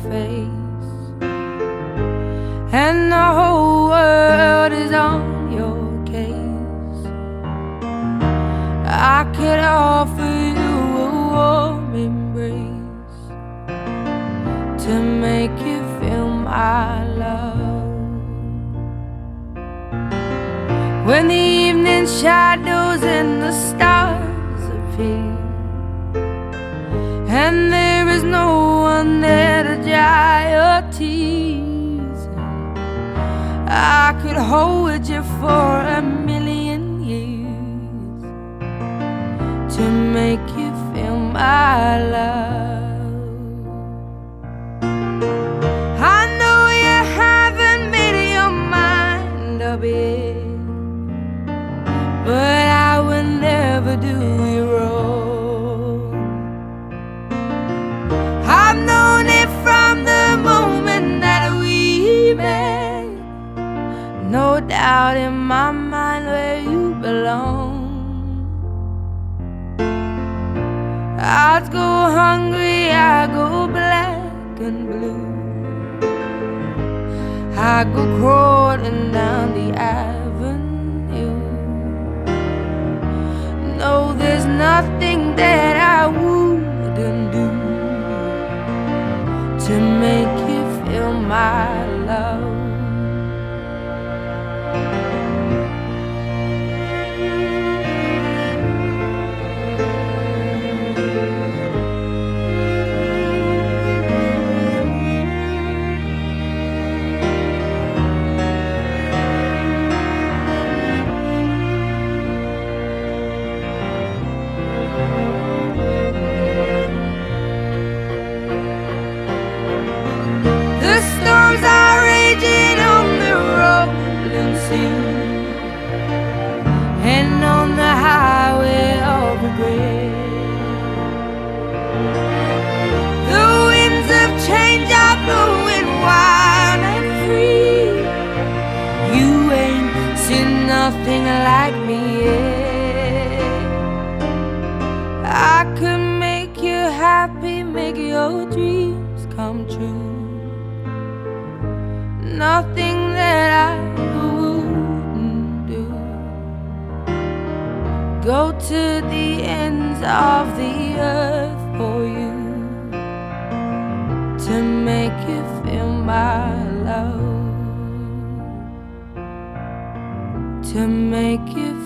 face, and the whole world is on your case. I could offer you a warm embrace to make you feel my love. When the evening shadows and the stars appear, and there is no one there to dry your tears, I could hold you for a million years to make you feel my love. I know you haven't made your mind up yet, but I will never do you wrong. I've known it from the moment that we met, no doubt in my mind where you belong. I'd go hungry, I go black and blue, I go crawling down the avenue. No, there's nothing that I wouldn't do to make you feel my love. And on the highway of regret, the winds of change are blowing wild and free. You ain't seen nothing like me yet. I could make you happy, make your dreams come true. Nothing that I wouldn't do. Go to the ends of the earth for you to make you feel my love, to make you